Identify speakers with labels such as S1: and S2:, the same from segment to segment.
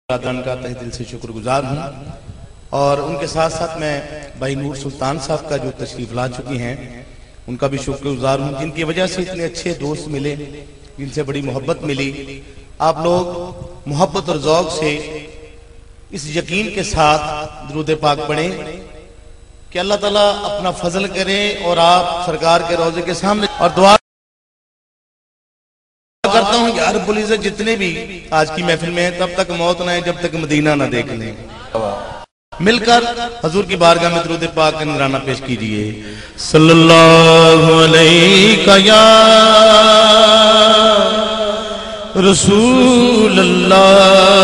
S1: برادران کا تہ دل سے شکر گزار ہوں اور ان کے ساتھ ساتھ میں بھائی نور سلطان صاحب کا جو تشریف لا چکی ہیں ان کا بھی شکر گزار ہوں جن کی وجہ سے اتنے اچھے دوست ملے، جن سے بڑی محبت ملی۔ آپ لوگ محبت اور ذوق سے اس یقین کے ساتھ درود پاک پڑھیں کہ اللہ تعالیٰ اپنا فضل کرے اور آپ سرکار کے روضے کے سامنے، اور دعا کرتا ہوں کہ رب العزت جتنے بھی آج کی محفل میں ہیں تب تک موت نہ ہے جب تک مدینہ نہ دیکھ لیں۔ مل کر حضور کی بارگاہ میں درود پاک کا نذرانہ پیش کیجئے۔ صلی اللہ علیہ یا رسول اللہ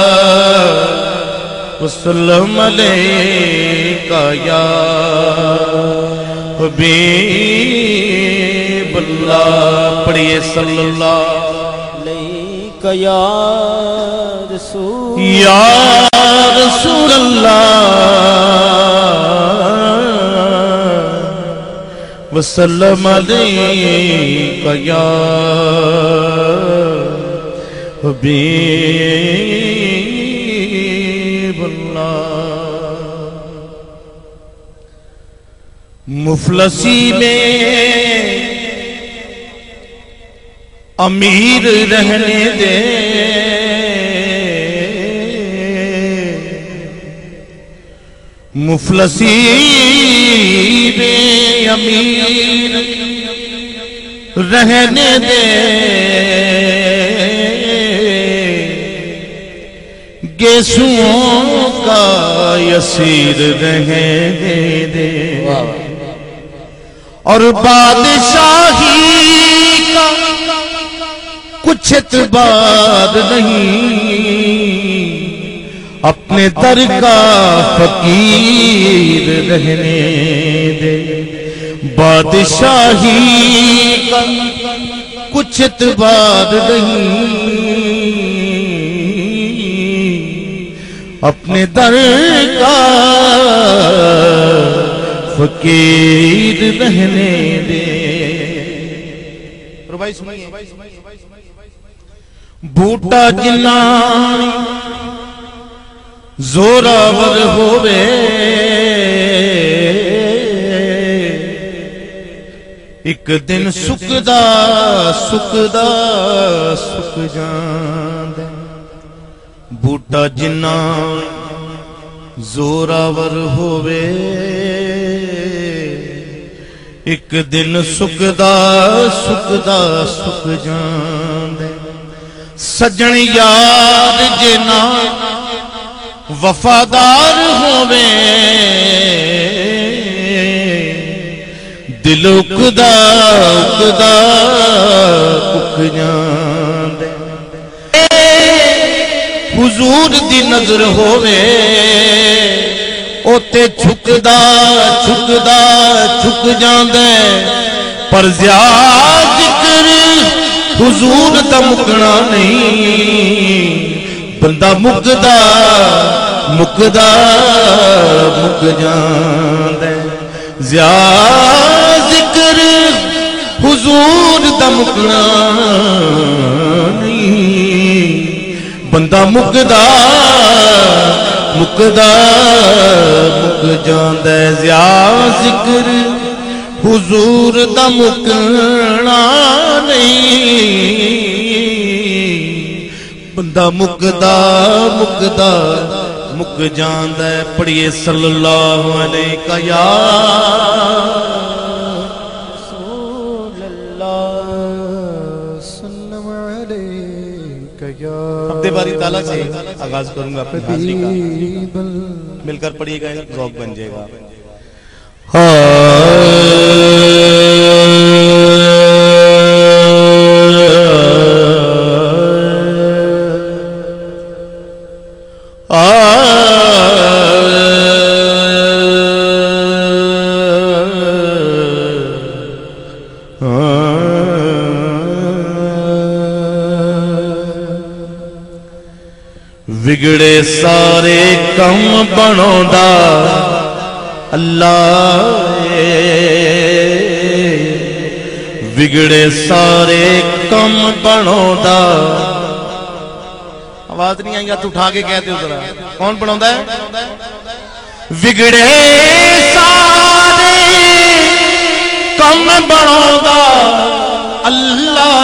S1: وسلم علیہ یا حبیب اللہ، پڑھئے صلی اللہ
S2: یا
S1: رسول اللہ وسلم علیک یا حبیب اللہ۔ مفلسی میں امیر رہنے دے، مفلسی میں امیر رہنے دے، گیسوں کا یسیر رہنے دے، اور بادشاہی کا کچھ اعتبار نہیں، اپنے در کا فقیر رہنے دے، بادشاہی کا کچھ اعتبار نہیں، اپنے در کا فقیر رہنے دے۔ بھائی سنائیے، بوٹا جنا زوراور ہووے، ایک دن سکدا سکدا سک جاندے، بوٹا جنا زوراور ہووے، ایک دن سکدا سکدا سک جاندے، سجن یار جنا وفادار ہووے، دل اکدا اکدا اک جاندے، حضور دی نظر ہووے، اوتے چھکدا چھکدا چھک جاندے، پر زیاد ذکر حضور دا مکنا نہیں، بندہ مکدا مکدا مک جاندے، زیاد ذکر حضور دا مکنا نہیں، بندہ مکدا مکدا مک جاندے، زیاد ذکر حضور دا مکنا نہیں، بندہ مکدا مکدا مک جاندے، پڑھئے صلی اللہ علیہ یا
S2: رسول اللہ وسلم علیہ یا
S1: عبد باری تعالیٰ سے آغاز کروں گا اپنی حاضری کا، مل کر پڑھئے گا، ذوق بن جائے گا۔ بگڑے سارے کم بناوندا اللہ، بگڑے سارے کم بناوندا، آواز نہیں آئی تو اٹھا کے کہتے ہو ذرا کون بناوندا ہے وگڑے سارے کم بناوندا اللہ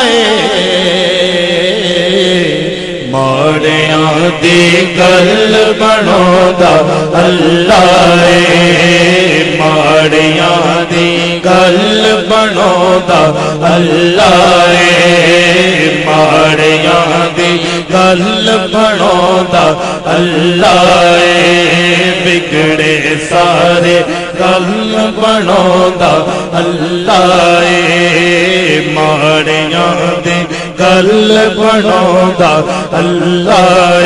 S2: ماڑیاں دی گل بناوندا اللہ ماڑیاں دی گل بناوندا اللہ ماڑیاں دی گل بناوندا اللہ بگڑے سارے گل بناوندا اللہ ماڑیاں دی گل بناوندا اللہ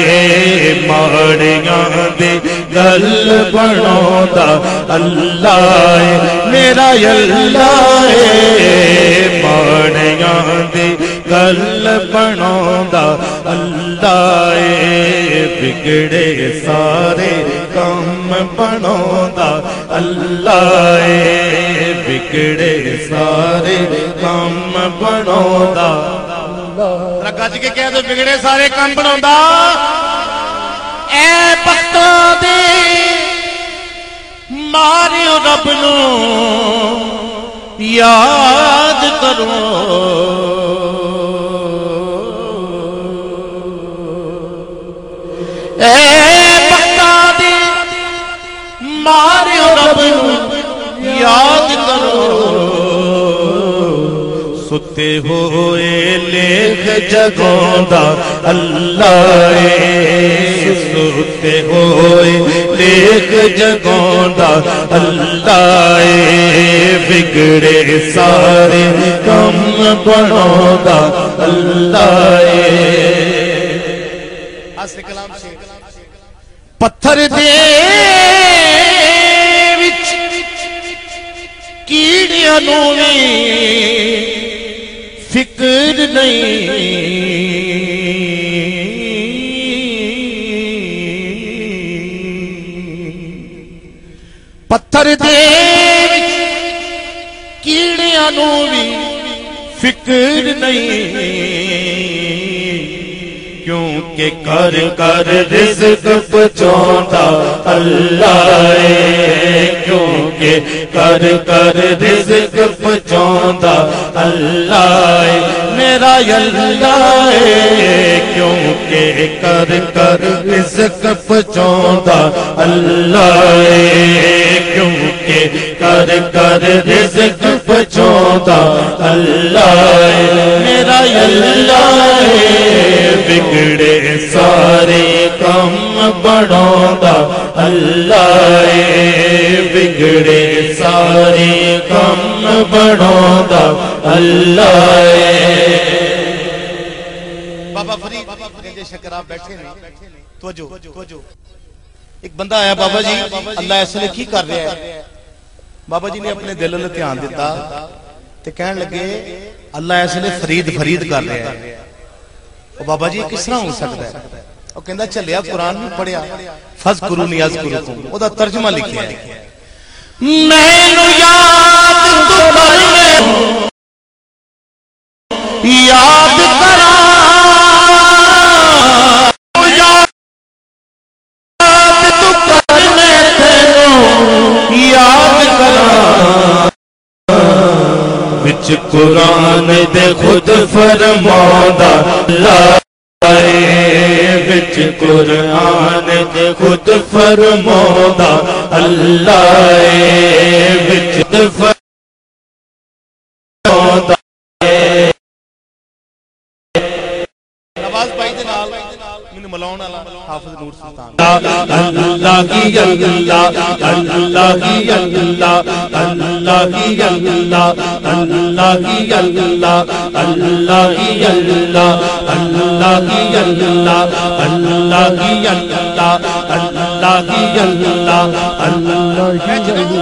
S2: ماڑیاں دی گل بناوندا اللہ میرا اللہ ماڑیاں دی گل بناوندا اللہ بگڑے سارے کم بناوندا اللہ بگڑے سارے کم بناوندا
S1: گج کے کہہ دو بگڑے سارے کام بناوندا اے بختاں دے ماریو رب نو یاد کرو اے بختاں دے ماریو رب نو یاد کرو
S2: ستے ہوئے لکھ جگاوندا اللہ ستے ہوئے لکھ جگاوندا اللہ بگڑے سارے کم بناوندا اللہ
S1: اصل کلام سے پتھر دے وچ کیڑیاں نوں فکر نہیں پتھر دے کیڑیاں نوں بھی فکر نہیں
S2: کیونکہ کر کر رزق پہنچاوندا اللہ کیونکہ کر کر رزق پہنچاوندا اللہ میرا اللہ کیونکہ کر کر رزق پہنچاوندا اللہ کیونکہ کر کر رزق پہنچاوندا اللہ میرا اللہ بگڑے سارے کم بناوندا اللہ بگڑے سارے کم بناوندا اللہ
S1: بابا فرید گنجے شکر آپ بیٹھے نہیں توجہ ایک بندہ آیا بابا جی اللہ اس لیے کی کر رہا ہے بابا جی نے اپنے دل تے دھیان دیتا تے کہن لگے اللہ اس لیے فرید کر رہا ہے بابا جی کس طرح ہو سکتا ہے وہ کہندا چلیا قرآن میں پڑھیا فذکرونی اذکرکم او دا ترجمہ لکھیا ہے مینوں یاد تو کرنے یاد کرا یاد تو کرنے تینوں یاد کرا
S2: وچ قرآن دے خود فرماوندا اللہ وچ قرآن دے خود فرماوندا اللہ وچ فرماوندا
S1: نواز بھائی دے نال مینوں ملاون والا حافظ نور سلطان
S2: اللہ کی اللہ اللہ کی اللہ اللہ کی اللہ اللہ کی اللہ اللہ کی اللہ اللہ کی اللہ اللہ کی اللہ اللہ کی اللہ اللہ کی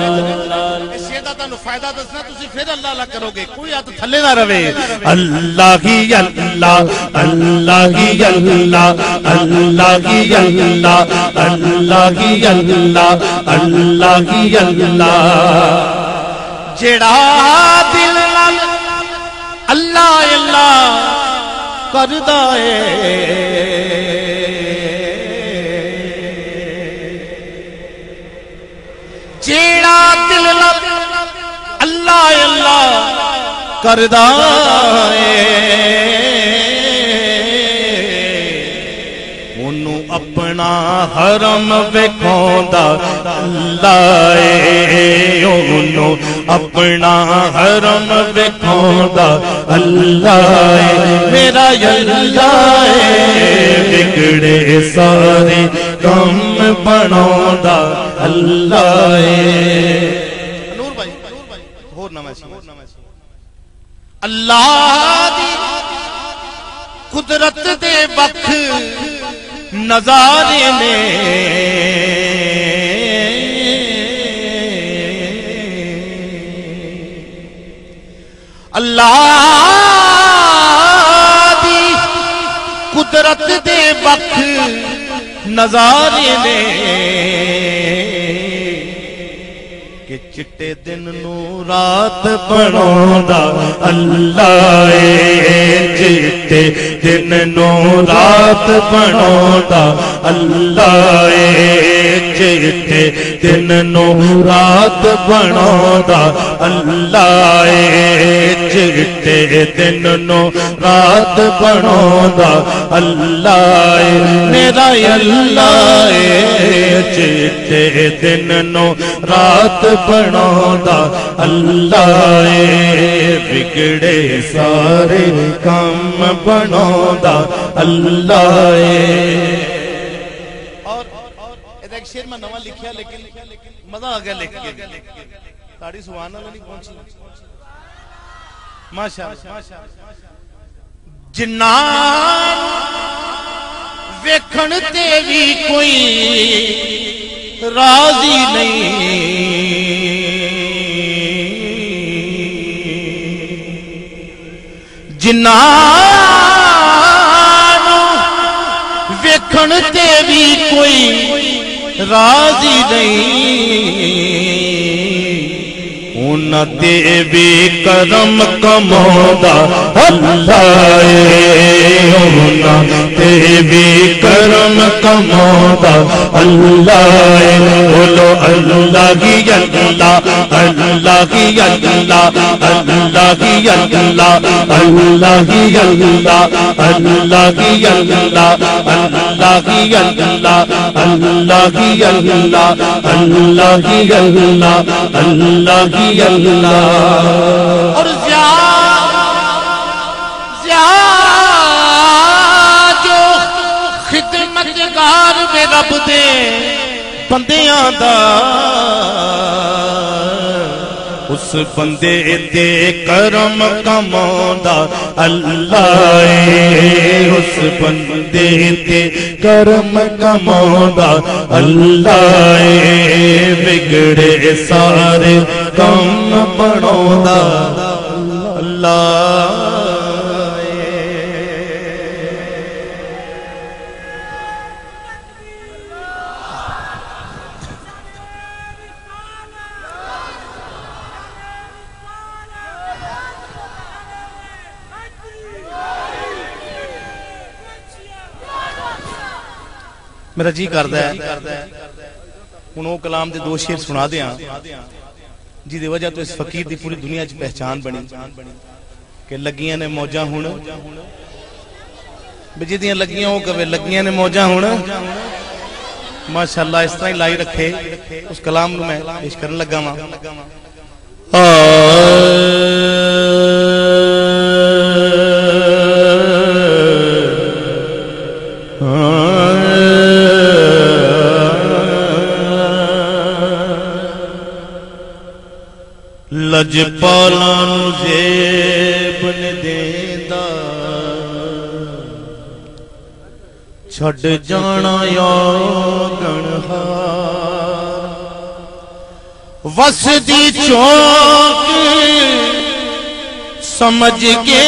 S1: فائدہ دسنا تسی پھر اللہ اللہ کرو گے کوئی ہاتھ تھلے نہ رہے
S2: اللہ کی اللہ اللہ کی اللہ اللہ کی اللہ اللہ کی اللہ اللہ کی اللہ
S1: جڑا دل نال اللہ اللہ کردا ہے کردا اونوں اپنا حرم وکھاوندا اللہ اونوں اپنا حرم وکھاوندا اللہ میرا اللہ بگڑے سارے کم بناوندا اللہ نور بھائی ہور نہ اللہ دی قدرت دے وقت نظارے نے اللہ دی قدرت دے وقت نظارے نے کہ چٹے دن نو رات بناوندا اللہ چٹے دن نو رات بناوندا اللہ چٹے دن نو رات بناوندا اللہ چٹے دن نو رات بناوندا اللہ میرا اللہ چٹے دن نو رات بناوندا اللہ بگڑے سارے کام بناوندا اللہ اور ایک شعر میں نواں لکھیا لیکن مزہ آ گیا لکھ کے تاڑی سبحان اللہ نہیں پہنچی ماشاءاللہ جنان ویکھن تے وی کوئی راضی نہیں جنان ویکھن تے بھی کوئی راضی نہیں انہاں تے بھی کرم کماوندا اللہ انہاں تے بھی کرم کماوندا اللہ بولو اللہ کی اللہ اللہ کی اللہ اللہ کی اللہ اللہ کی اللہ اللہ کی اللہ اللہ کی اللہ اللہ کی اللہ اللہ کی اللہ اللہ کی اللہ اور جو خدمتگار میں رب دے بندیاں دا اس بندے تے کرم کماوندا اللہ اس بندے تے کرم کماوندا اللہ بگڑے سارے کم بناوندا اللہ میرا جی کردا ہے ہن او کلام دے دو شعر سنا دیاں جی دی وجہ تو اس فقیر دی پوری دنیا وچ پہچان بنی کہ لگیاں نے موجاں ہن جدیاں لگیاں او کہے لگیاں نے موجاں ہن ماشاءاللہ اس طرح ہی لائی رکھے اس کلام نو میں پیش کرن لگا واں لجپالاں نو زیب نے دیندا چھڈ جانا یا گنہار وسدی چوک سمجھ کے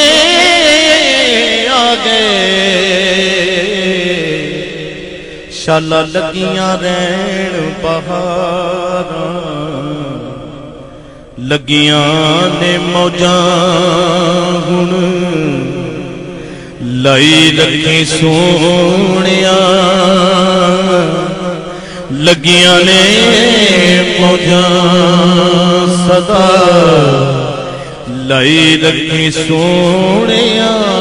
S1: آ گئے شالا لگیاں رین بہاراں لگیاں نے موجاں ہن لائی رکھی سونیا لگیاں نے موجاں صدا
S2: لائی رکھی سونیا